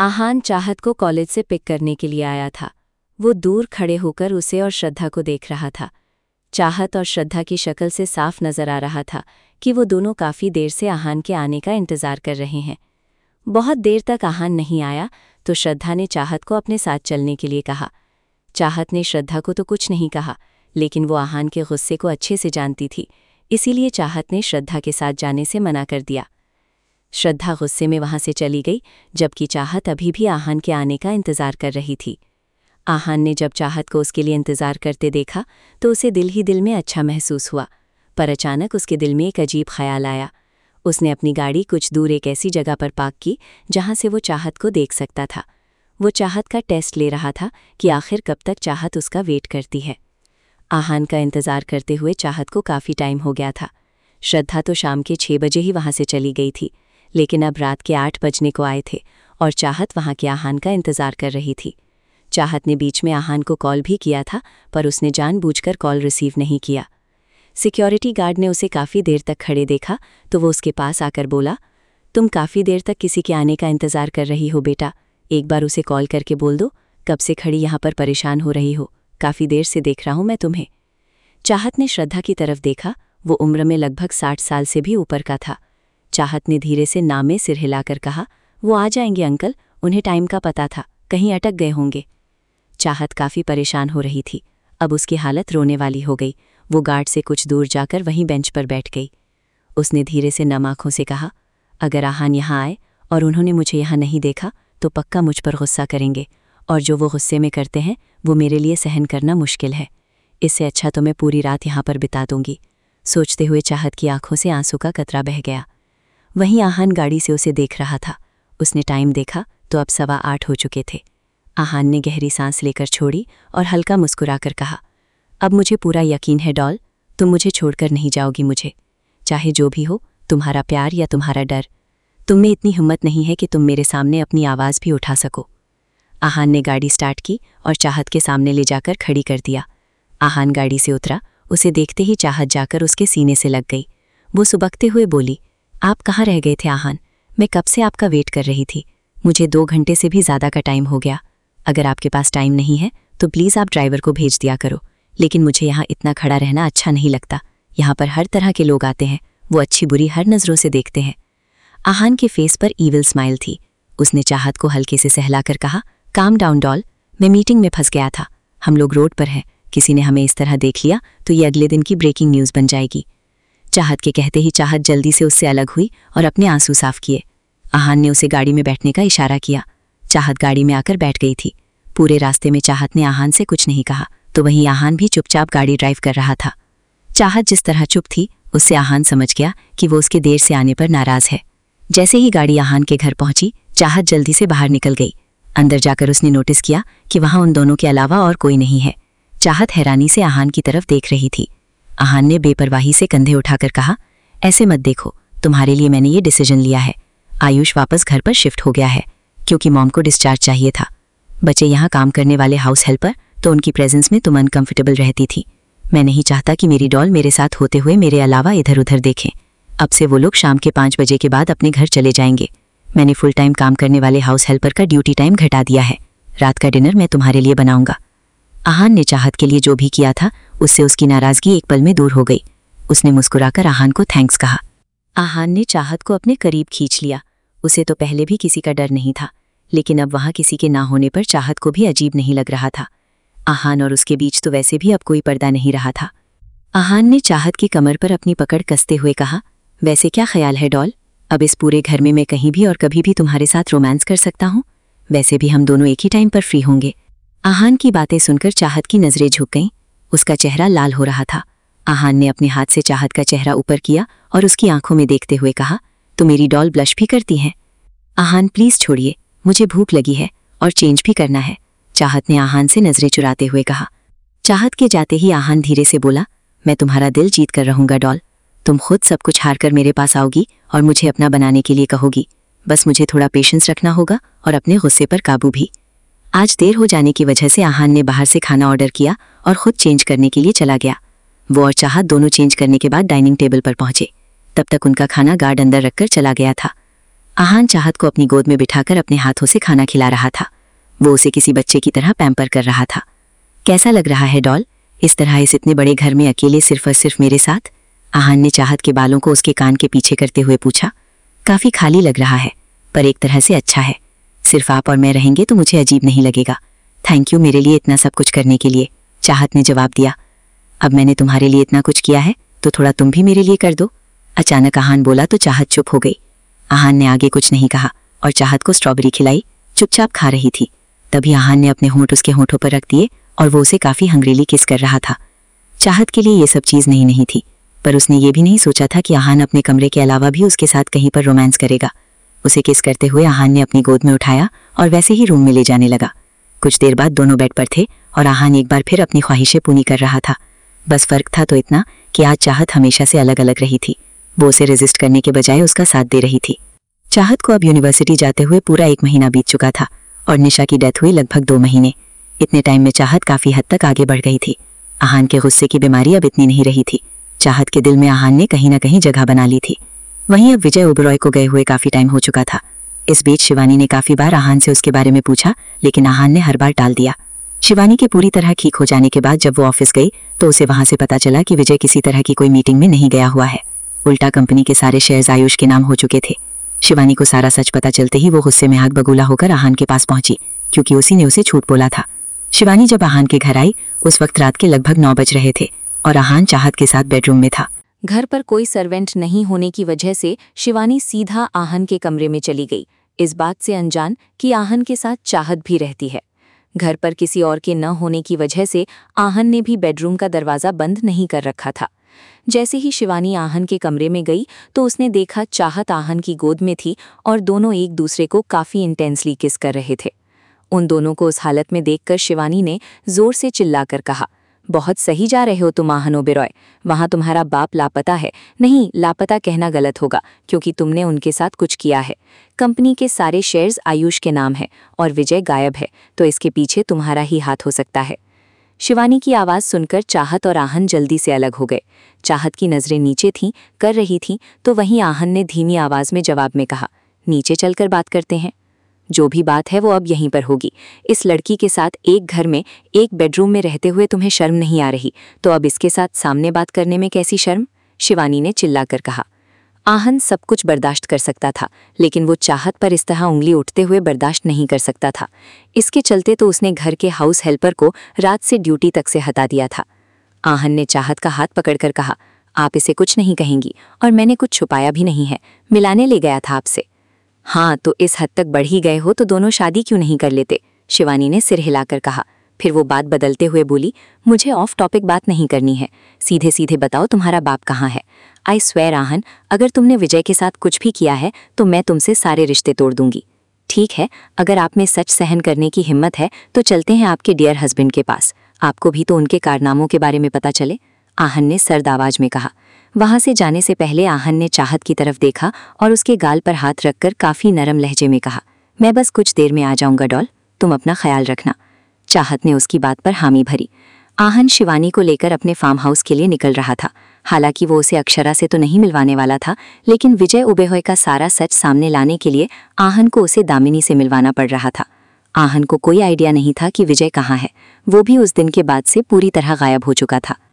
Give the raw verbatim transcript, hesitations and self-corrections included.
आहान चाहत को कॉलेज से पिक करने के लिए आया था। वो दूर खड़े होकर उसे और श्रद्धा को देख रहा था। चाहत और श्रद्धा की शक्ल से साफ नजर आ रहा था कि वो दोनों काफ़ी देर से आहान के आने का इंतज़ार कर रहे हैं। बहुत देर तक आहान नहीं आया तो श्रद्धा ने चाहत को अपने साथ चलने के लिए कहा। चाहत ने श्रद्धा को तो कुछ नहीं कहा, लेकिन वो आहान के गुस्से को अच्छे से जानती थी, इसीलिए चाहत ने श्रद्धा के साथ जाने से मना कर दिया। श्रद्धा गुस्से में वहां से चली गई, जबकि चाहत अभी भी आहान के आने का इंतज़ार कर रही थी। आहान ने जब चाहत को उसके लिए इंतज़ार करते देखा तो उसे दिल ही दिल में अच्छा महसूस हुआ, पर अचानक उसके दिल में एक अजीब ख्याल आया। उसने अपनी गाड़ी कुछ दूर एक ऐसी जगह पर पार्क की जहां से वो चाहत को देख सकता था। वो चाहत का टेस्ट ले रहा था कि आखिर कब तक चाहत उसका वेट करती है। आहान का इंतज़ार करते हुए चाहत को काफ़ी टाइम हो गया था। श्रद्धा तो शाम के छः बजे ही वहां से चली गई थी, लेकिन अब रात के आठ बजने को आए थे और चाहत वहां के आहान का इंतज़ार कर रही थी। चाहत ने बीच में आहान को कॉल भी किया था, पर उसने जानबूझकर कॉल रिसीव नहीं किया। सिक्योरिटी गार्ड ने उसे काफ़ी देर तक खड़े देखा तो वो उसके पास आकर बोला, तुम काफ़ी देर तक किसी के आने का इंतज़ार कर रही हो बेटा, एक बार उसे कॉल करके बोल दो, कब से खड़ी यहाँ पर परेशान हो रही हो, काफ़ी देर से देख रहा हूँ मैं तुम्हें। चाहत ने श्रद्धा की तरफ देखा। वो उम्र में लगभग साठ साल से भी ऊपर का था। चाहत ने धीरे से ना में सिर हिलाकर कहा, वो आ जाएंगे अंकल, उन्हें टाइम का पता था, कहीं अटक गए होंगे। चाहत काफ़ी परेशान हो रही थी। अब उसकी हालत रोने वाली हो गई। वो गार्ड से कुछ दूर जाकर वहीं बेंच पर बैठ गई। उसने धीरे से नम आँखों से कहा, अगर आहान यहाँ आए और उन्होंने मुझे यहाँ नहीं देखा तो पक्का मुझ पर गुस्सा करेंगे, और जो वो गुस्से में करते हैं वो मेरे लिए सहन करना मुश्किल है। इससे अच्छा तो मैं पूरी रात यहाँ पर बिता दूंगी। सोचते हुए चाहत की आंखों से आंसू का कतरा बह गया। वहीं आहान गाड़ी से उसे देख रहा था। उसने टाइम देखा तो अब सवा आठ हो चुके थे। आहान ने गहरी सांस लेकर छोड़ी और हल्का मुस्कुराकर कहा, अब मुझे पूरा यकीन है डॉल, तुम मुझे छोड़कर नहीं जाओगी मुझे, चाहे जो भी हो, तुम्हारा प्यार या तुम्हारा डर। तुम में इतनी हिम्मत नहीं है कि तुम मेरे सामने अपनी आवाज़ भी उठा सको। आहान ने गाड़ी स्टार्ट की और चाहत के सामने ले जाकर खड़ी कर दिया। आहान गाड़ी से उतरा। उसे देखते ही चाहत जाकर उसके सीने से लग गई। वो सुबकते हुए बोली, आप कहाँ रह गए थे आहान? मैं कब से आपका वेट कर रही थी। मुझे दो घंटे से भी ज़्यादा का टाइम हो गया। अगर आपके पास टाइम नहीं है तो प्लीज़ आप ड्राइवर को भेज दिया करो, लेकिन मुझे यहाँ इतना खड़ा रहना अच्छा नहीं लगता। यहाँ पर हर तरह के लोग आते हैं, वो अच्छी बुरी हर नज़रों से देखते हैं। आहान के फेस पर ईविल स्माइल थी। उसने चाहत को हल्के से सहलाकर कहा, काम डाउन डॉल, मैं मीटिंग में फंस गया था। हम लोग रोड पर हैं, किसी ने हमें इस तरह देख लिया तो ये अगले दिन की ब्रेकिंग न्यूज़ बन जाएगी। चाहत के कहते ही चाहत जल्दी से उससे अलग हुई और अपने आंसू साफ किए। आहान ने उसे गाड़ी में बैठने का इशारा किया। चाहत गाड़ी में आकर बैठ गई थी। पूरे रास्ते में चाहत ने आहान से कुछ नहीं कहा, तो वहीं आहान भी चुपचाप गाड़ी ड्राइव कर रहा था। चाहत जिस तरह चुप थी उससे आहान समझ गया कि वो उसके देर से आने पर नाराज़ है। जैसे ही गाड़ी आहान के घर पहुंची, चाहत जल्दी से बाहर निकल गई। अंदर जाकर उसने नोटिस किया कि वहां उन दोनों के अलावा और कोई नहीं है। चाहत हैरानी से आहान की तरफ देख रही थी। आहान ने बेपरवाही से कंधे उठाकर कहा, ऐसे मत देखो, तुम्हारे लिए मैंने ये डिसीजन लिया है। आयुष वापस घर पर शिफ्ट हो गया है क्योंकि मॉम को डिस्चार्ज चाहिए था। बचे यहाँ काम करने वाले हाउस हेल्पर, तो उनकी प्रेजेंस में तुम अनकंफर्टेबल रहती थी। मैं नहीं चाहता कि मेरी डॉल मेरे साथ होते हुए मेरे अलावा इधर उधर देखें। अब से वो लोग शाम के पाँच बजे के बाद अपने घर चले जाएंगे। मैंने फुल टाइम काम करने वाले हाउस हेल्पर का ड्यूटी टाइम घटा दिया है। रात का डिनर मैं तुम्हारे लिए बनाऊंगा। आहान ने चाहत के लिए जो भी किया था उससे उसकी नाराज़गी एक पल में दूर हो गई। उसने मुस्कुराकर आहान को थैंक्स कहा। आहान ने चाहत को अपने करीब खींच लिया। उसे तो पहले भी किसी का डर नहीं था, लेकिन अब वहाँ किसी के ना होने पर चाहत को भी अजीब नहीं लग रहा था। आहान और उसके बीच तो वैसे भी अब कोई पर्दा नहीं रहा था। आहान ने चाहत की कमर पर अपनी पकड़ कसते हुए कहा, वैसे क्या ख्याल है डॉल, अब इस पूरे घर में मैं कहीं भी और कभी भी तुम्हारे साथ रोमांस कर सकता हूँ? वैसे भी हम दोनों एक ही टाइम पर फ्री होंगे। आहान की बातें सुनकर चाहत की नज़रें झुक गईं। उसका चेहरा लाल हो रहा था। आहान ने अपने हाथ से चाहत का चेहरा ऊपर किया और उसकी आंखों में देखते हुए कहा, तो मेरी डॉल ब्लश भी करती हैं? आहान प्लीज़ छोड़िए, मुझे भूख लगी है और चेंज भी करना है, चाहत ने आहान से नज़रें चुराते हुए कहा। चाहत के जाते ही आहान धीरे से बोला, मैं तुम्हारा दिल जीत कर रहूँगा डॉल। तुम खुद सब कुछ हार कर मेरे पास आओगी और मुझे अपना बनाने के लिए कहोगी। बस मुझे थोड़ा पेशेंस रखना होगा और अपने गुस्से पर काबू भी। आज देर हो जाने की वजह से आहान ने बाहर से खाना ऑर्डर किया और खुद चेंज करने के लिए चला गया। वो और चाहत दोनों चेंज करने के बाद डाइनिंग टेबल पर पहुंचे। तब तक उनका खाना गार्ड अंदर रखकर चला गया था। आहान चाहत को अपनी गोद में बिठाकर अपने हाथों से खाना खिला रहा था। वो उसे किसी बच्चे की तरह पैम्पर कर रहा था। कैसा लग रहा है डॉल, इस तरह इस इतने बड़े घर में अकेले सिर्फ और सिर्फ मेरे साथ? आहान ने चाहत के बालों को उसके कान के पीछे करते हुए पूछा। काफी खाली लग रहा है, पर एक तरह से अच्छा है। सिर्फ आप और मैं रहेंगे तो मुझे अजीब नहीं लगेगा। थैंक यू मेरे लिए इतना सब कुछ करने के लिए, चाहत ने जवाब दिया। अब मैंने तुम्हारे लिए इतना कुछ किया है तो थोड़ा तुम भी मेरे लिए कर दो। अचानक आहान बोला तो चाहत चुप हो गई। आहान ने आगे कुछ नहीं कहा और चाहत को स्ट्रॉबेरी खिलाई। चुपचाप खा रही थी। तभी आहान ने अपने होंठ उसके होंठों पर रख दिए और वो उसे काफी हंग्रीली किस कर रहा था। चाहत के लिए ये सब चीज नहीं नहीं थी, पर उसने ये भी नहीं सोचा था कि आहान अपने कमरे के अलावा भी उसके साथ कहीं पर रोमांस करेगा। उसे किस करते हुए आहान ने अपनी गोद में उठाया और वैसे ही रूम में ले जाने लगा। कुछ देर बाद दोनों बेड पर थे और आहान एक बार फिर अपनी ख्वाहिशें पूरी कर रहा था। बस फर्क था तो इतना कि आज चाहत हमेशा से अलग अलग रही थी। वो उसे रेजिस्ट करने के बजाय उसका साथ दे रही थी। चाहत को अब यूनिवर्सिटी जाते हुए पूरा एक महीना बीत चुका था और निशा की डेथ हुई लगभग दो महीने। इतने टाइम में चाहत काफी हद तक आगे बढ़ गई थी। आहान के गुस्से की बीमारी अब इतनी नहीं रही थी। चाहत के दिल में आहान ने कहीं ना कहीं जगह बना ली थी। वहीं अब विजय ओबरॉय को गए हुए काफी टाइम हो चुका था। इस बीच शिवानी ने काफी बार आहान से उसके बारे में पूछा, लेकिन आहान ने हर बार टाल दिया। शिवानी के पूरी तरह ठीक हो जाने के बाद जब वो ऑफिस गई तो उसे वहां से पता चला कि विजय किसी तरह की कोई मीटिंग में नहीं गया हुआ है। उल्टा कंपनी के सारे शेयर्स आयुष के नाम हो चुके थे। शिवानी को सारा सच पता चलते ही वो गुस्से में आग बबूला होकर आहान के पास पहुंची, क्योंकि उसी ने उसे झूठ बोला था। शिवानी जब आहान के घर आई उस वक्त रात के लगभग नौ बज रहे थे और आहान चाहत के साथ बेडरूम में था। घर पर कोई सर्वेंट नहीं होने की वजह से शिवानी सीधा आहान के कमरे में चली गई, इस बात से अनजान कि आहान के साथ चाहत भी रहती है। घर पर किसी और के न होने की वजह से आहान ने भी बेडरूम का दरवाज़ा बंद नहीं कर रखा था। जैसे ही शिवानी आहान के कमरे में गई तो उसने देखा चाहत आहान की गोद में थी और दोनों एक दूसरे को काफ़ी इंटेंसली किस कर रहे थे। उन दोनों को उस हालत में देखकर शिवानी ने जोर से चिल्लाकर कहा, बहुत सही जा रहे हो तुम आहान ओबेरॉय, वहाँ तुम्हारा बाप लापता है। नहीं, लापता कहना गलत होगा क्योंकि तुमने उनके साथ कुछ किया है। कंपनी के सारे शेयर्स आयुष के नाम है और विजय गायब है, तो इसके पीछे तुम्हारा ही हाथ हो सकता है। शिवानी की आवाज़ सुनकर चाहत और आहान जल्दी से अलग हो गए। चाहत की नज़रें नीचे थीं, कर रही थीं, तो वहीं आहान ने धीमी आवाज़ में जवाब में कहा, नीचे चलकर बात करते हैं। जो भी बात है वो अब यहीं पर होगी। इस लड़की के साथ एक घर में एक बेडरूम में रहते हुए तुम्हें शर्म नहीं आ रही, तो अब इसके साथ सामने बात करने में कैसी शर्म? शिवानी ने चिल्लाकर कहा। आहान सब कुछ बर्दाश्त कर सकता था, लेकिन वो चाहत पर इस तरह उंगली उठते हुए बर्दाश्त नहीं कर सकता था। इसके चलते तो उसने घर के हाउस हेल्पर को रात से ड्यूटी तक से हटा दिया था। आहान ने चाहत का हाथ पकड़कर कहा, आप इसे कुछ नहीं कहेंगी और मैंने कुछ छुपाया भी नहीं है, मिलाने ले गया था आपसे। हाँ, तो इस हद तक बढ़ ही गए हो तो दोनों शादी क्यों नहीं कर लेते? शिवानी ने सिर हिलाकर कहा। फिर वो बात बदलते हुए बोली, मुझे ऑफ टॉपिक बात नहीं करनी है, सीधे सीधे बताओ तुम्हारा बाप कहाँ है? आई स्वेयर आहान, अगर तुमने विजय के साथ कुछ भी किया है तो मैं तुमसे सारे रिश्ते तोड़ दूंगी। ठीक है, अगर आप में सच सहन करने की हिम्मत है तो चलते हैं आपके डियर हस्बैंड के पास, आपको भी तो उनके कारनामों के बारे में पता चले, आहान ने सर्द आवाज में कहा। वहां से जाने से पहले आहान ने चाहत की तरफ देखा और उसके गाल पर हाथ रखकर काफी नरम लहजे में कहा, मैं बस कुछ देर में आ जाऊंगा डॉल, तुम अपना ख्याल रखना। चाहत ने उसकी बात पर हामी भरी। आहान शिवानी को लेकर अपने फार्म हाउस के लिए निकल रहा था। हालांकि वो उसे अक्षरा से तो नहीं मिलवाने वाला था, लेकिन विजय ओबेरॉय का सारा सच सामने लाने के लिए आहान को उसे दामिनी से मिलवाना पड़ रहा था। आहान को कोई आइडिया नहीं था कि विजय कहाँ है, वो भी उस दिन के बाद से पूरी तरह गायब हो चुका था।